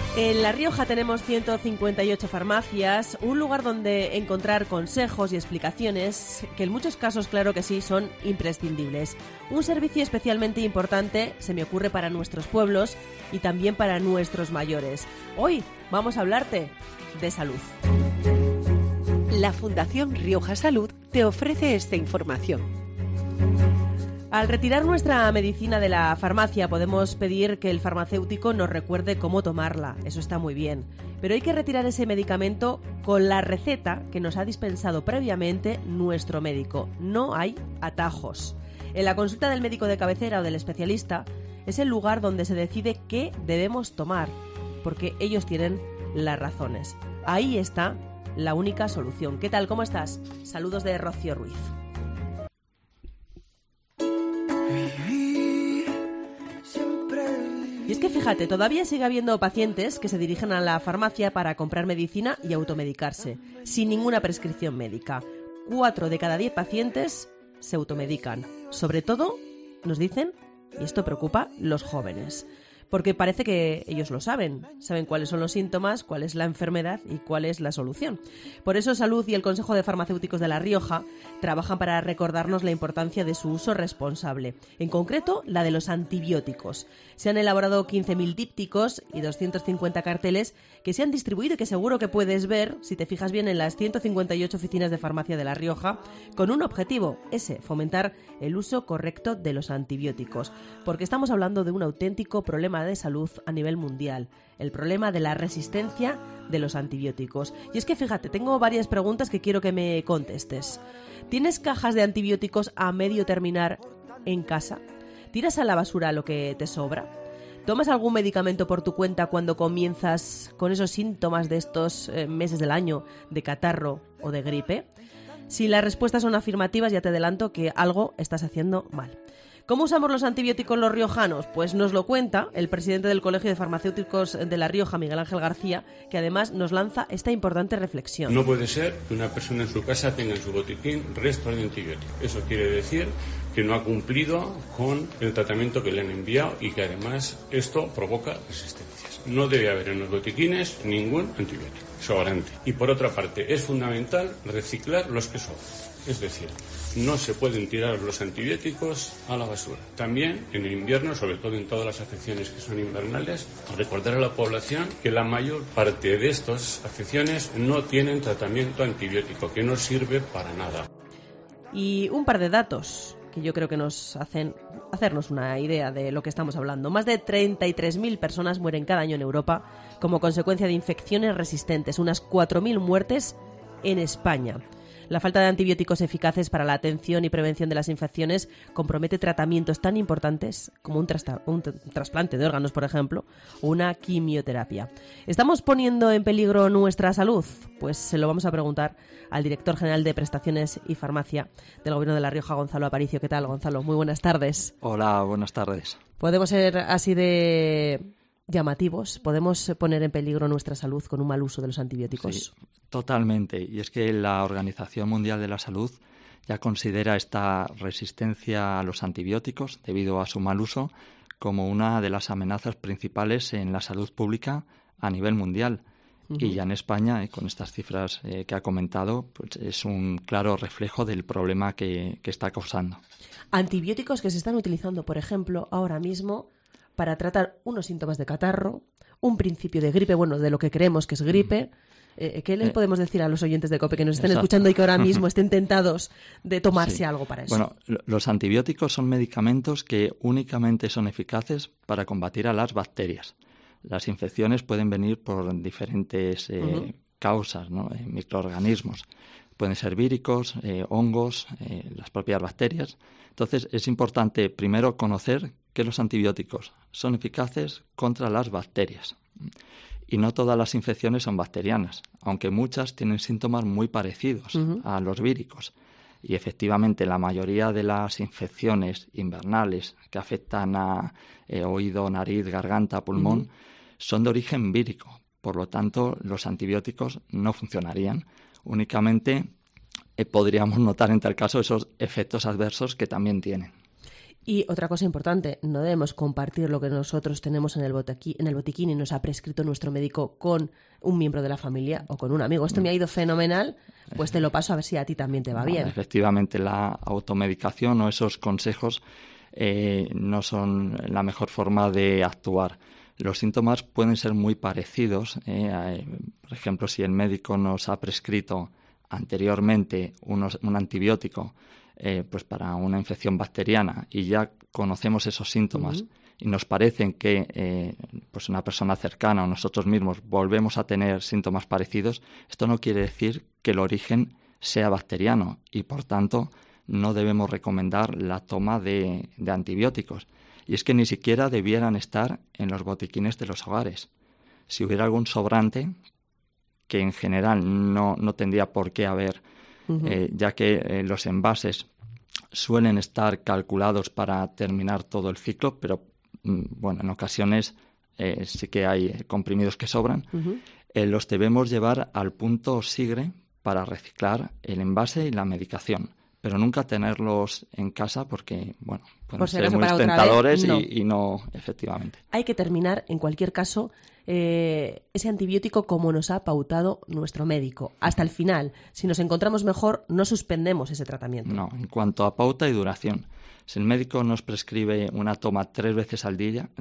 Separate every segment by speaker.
Speaker 1: En La Rioja tenemos 158 farmacias, un lugar donde encontrar consejos y explicaciones que en muchos casos, claro que sí, son imprescindibles. Un servicio especialmente importante, se me ocurre, para nuestros pueblos y también para nuestros mayores. Hoy vamos a hablarte de salud.
Speaker 2: La Fundación Rioja Salud te ofrece esta información.
Speaker 1: Al retirar nuestra medicina de la farmacia podemos pedir que el farmacéutico nos recuerde cómo tomarla, eso está muy bien, pero hay que retirar ese medicamento con la receta que nos ha dispensado previamente nuestro médico. No hay atajos. En la consulta del médico de cabecera o del especialista es el lugar donde se decide qué debemos tomar, porque ellos tienen las razones. Ahí está la única solución. ¿Qué tal? ¿Cómo estás? Saludos de Rocío Ruiz. Y es que fíjate, todavía sigue habiendo pacientes que se dirigen a la farmacia para comprar medicina y automedicarse, sin ninguna prescripción médica. 4 de cada 10 pacientes se automedican. Sobre todo, nos dicen, y esto preocupa, los jóvenes. Porque parece que ellos lo saben cuáles son los síntomas, cuál es la enfermedad y cuál es la solución. Por eso Salud y el Consejo de Farmacéuticos de La Rioja trabajan para recordarnos la importancia de su uso responsable, en concreto la de los antibióticos. Se han elaborado 15.000 dípticos y 250 carteles que se han distribuido y que seguro que puedes ver, si te fijas bien, en las 158 oficinas de farmacia de La Rioja, con un objetivo, fomentar el uso correcto de los antibióticos. Porque estamos hablando de un auténtico problema de salud a nivel mundial, el problema de la resistencia de los antibióticos. Y es que fíjate, tengo varias preguntas que quiero que me contestes. ¿Tienes cajas de antibióticos a medio terminar en casa? ¿Tiras a la basura lo que te sobra? ¿Tomas algún medicamento por tu cuenta cuando comienzas con esos síntomas de estos meses del año, de catarro o de gripe? Si las respuestas son afirmativas, ya te adelanto que algo estás haciendo mal. ¿Cómo usamos los antibióticos los riojanos? Pues nos lo cuenta el presidente del Colegio de Farmacéuticos de La Rioja, Miguel Ángel García, que además nos lanza esta importante reflexión.
Speaker 3: No puede ser que una persona en su casa tenga en su botiquín restos de antibióticos. Eso quiere decir que no ha cumplido con el tratamiento que le han enviado y que además esto provoca resistencias. No debe haber en los botiquines ningún antibiótico sobrante. Y por otra parte, es fundamental reciclar los que sobran. Es decir, no se pueden tirar los antibióticos a la basura. También en el invierno, sobre todo en todas las afecciones que son invernales, recordar a la población que la mayor parte de estas afecciones no tienen tratamiento antibiótico, que no sirve para nada.
Speaker 1: Y un par de datos que yo creo que nos hacen hacernos una idea de lo que estamos hablando. Más de 33.000 personas mueren cada año en Europa como consecuencia de infecciones resistentes, unas 4.000 muertes en España. La falta de antibióticos eficaces para la atención y prevención de las infecciones compromete tratamientos tan importantes como un trasplante de órganos, por ejemplo, o una quimioterapia. ¿Estamos poniendo en peligro nuestra salud? Pues se lo vamos a preguntar al director general de Prestaciones y Farmacia del Gobierno de La Rioja, Gonzalo Aparicio. ¿Qué tal, Gonzalo? Muy buenas tardes.
Speaker 4: Hola, buenas tardes.
Speaker 1: ¿Podemos ser así de llamativos? ¿Podemos poner en peligro nuestra salud con un mal uso de los antibióticos?
Speaker 4: Sí, totalmente. Y es que la Organización Mundial de la Salud ya considera esta resistencia a los antibióticos debido a su mal uso como una de las amenazas principales en la salud pública a nivel mundial. Y ya en España, con estas cifras que ha comentado, pues es un claro reflejo del problema que está causando. Antibióticos
Speaker 1: que se están utilizando, por ejemplo, ahora mismo para tratar unos síntomas de catarro, un principio de gripe, bueno, de lo que creemos que es gripe. ¿Qué les podemos decir a los oyentes de COPE que nos estén escuchando y que ahora mismo estén tentados de tomarse algo para eso?
Speaker 4: Bueno, los antibióticos son medicamentos que únicamente son eficaces para combatir a las bacterias. Las infecciones pueden venir por diferentes causas, ¿no? Microorganismos. Pueden ser víricos, hongos, las propias bacterias. Entonces, es importante primero conocer que los antibióticos son eficaces contra las bacterias. Y no todas las infecciones son bacterianas, aunque muchas tienen síntomas muy parecidos a los víricos. Y efectivamente, la mayoría de las infecciones invernales que afectan a oído, nariz, garganta, pulmón, son de origen vírico. Por lo tanto, los antibióticos no funcionarían. Únicamente podríamos notar en tal caso esos efectos adversos que también tienen.
Speaker 1: Y otra cosa importante, no debemos compartir lo que nosotros tenemos en el botiquín y nos ha prescrito nuestro médico con un miembro de la familia o con un amigo. Esto me ha ido fenomenal, pues te lo paso a ver si a ti también te va bien.
Speaker 4: Efectivamente, la automedicación o esos consejos no son la mejor forma de actuar. Los síntomas pueden ser muy parecidos. Por ejemplo, si el médico nos ha prescrito anteriormente un antibiótico pues para una infección bacteriana y ya conocemos esos síntomas y nos parecen que pues una persona cercana o nosotros mismos volvemos a tener síntomas parecidos, esto no quiere decir que el origen sea bacteriano y, por tanto, no debemos recomendar la toma de antibióticos. Y es que ni siquiera debieran estar en los botiquines de los hogares. Si hubiera algún sobrante, que en general no tendría por qué haber, ya que los envases suelen estar calculados para terminar todo el ciclo, pero bueno, en ocasiones sí que hay comprimidos que sobran. Los debemos llevar al punto SIGRE para reciclar el envase y la medicación, pero nunca tenerlos en casa porque, bueno, pueden ser muy tentadores y no, efectivamente.
Speaker 1: Hay que terminar, en cualquier caso, ese antibiótico como nos ha pautado nuestro médico. Hasta el final. Si nos encontramos mejor, no suspendemos ese tratamiento.
Speaker 4: No, en cuanto a pauta y duración. Si el médico nos prescribe una toma 3 veces al día,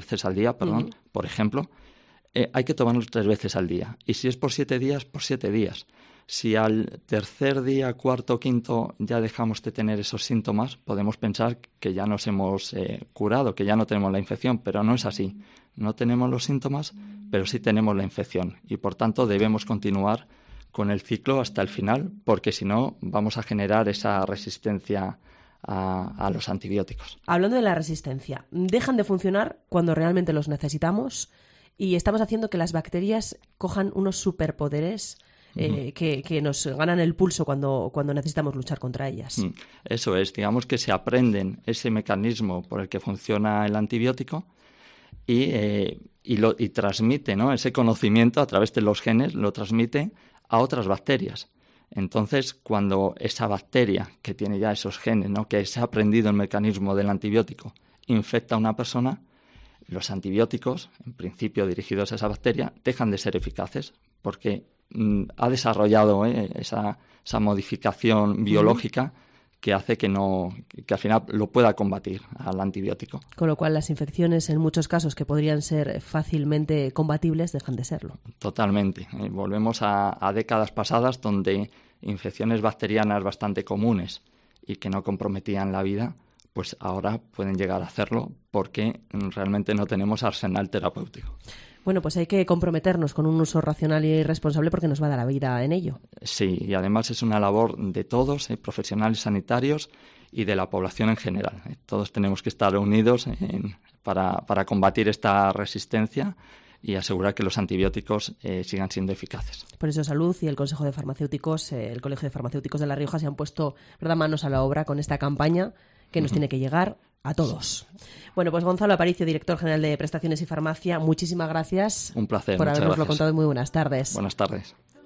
Speaker 4: por ejemplo, hay que tomarlo 3 veces al día. Y si es por 7 días, por 7 días. Si al tercer día, cuarto, quinto ya dejamos de tener esos síntomas, podemos pensar que ya nos hemos curado, que ya no tenemos la infección, pero no es así. No tenemos los síntomas, pero sí tenemos la infección y, por tanto, debemos continuar con el ciclo hasta el final, porque si no vamos a generar esa resistencia a los antibióticos.
Speaker 1: Hablando de la resistencia, dejan de funcionar cuando realmente los necesitamos y estamos haciendo que las bacterias cojan unos superpoderes que nos ganan el pulso cuando necesitamos luchar contra ellas.
Speaker 4: Eso es, digamos que se aprenden ese mecanismo por el que funciona el antibiótico y transmite, ¿no? Ese conocimiento a través de los genes, lo transmite a otras bacterias. Entonces, cuando esa bacteria que tiene ya esos genes, ¿no?, que se ha aprendido el mecanismo del antibiótico, infecta a una persona, los antibióticos, en principio dirigidos a esa bacteria, dejan de ser eficaces porque ha desarrollado esa modificación biológica que hace que al final lo pueda combatir al antibiótico.
Speaker 1: Con lo cual las infecciones, en muchos casos que podrían ser fácilmente combatibles, dejan de serlo.
Speaker 4: Totalmente. Volvemos a décadas pasadas donde infecciones bacterianas bastante comunes y que no comprometían la vida, pues ahora pueden llegar a hacerlo porque realmente no tenemos arsenal terapéutico.
Speaker 1: Bueno, pues hay que comprometernos con un uso racional y responsable porque nos va a dar la vida en ello.
Speaker 4: Sí, y además es una labor de todos, profesionales sanitarios y de la población en general. Todos tenemos que estar unidos para combatir esta resistencia y asegurar que los antibióticos sigan siendo eficaces.
Speaker 1: Por eso Salud y el Consejo de Farmacéuticos, el Colegio de Farmacéuticos de La Rioja se han puesto, ¿verdad?, manos a la obra con esta campaña que nos tiene que llegar a todos. Bueno, pues Gonzalo Aparicio, director general de Prestaciones y Farmacia, muchísimas gracias.
Speaker 4: Un placer.
Speaker 1: Por habernoslo contado y muy buenas tardes.
Speaker 4: Buenas tardes.